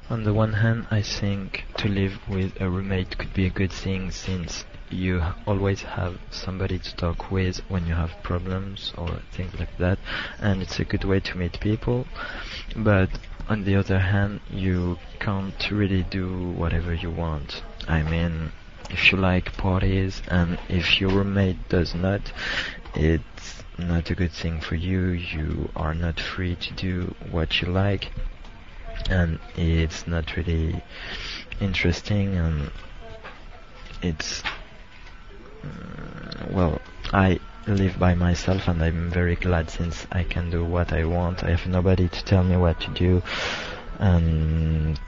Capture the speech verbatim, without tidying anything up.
On the one hand, I think to live with a roommate could be a good thing since you h- always have somebody to talk with when you have problems or things like that, and it's a good way to meet people. But on the other hand, you can't really do whatever you want. I mean, if you like parties and if your roommate does not, it's not a good thing for you. You are not free to do what you like, and it's not really interesting, and it's mm, well, I live by myself and I'm very glad since I can do what I want. I have nobody to tell me what to do and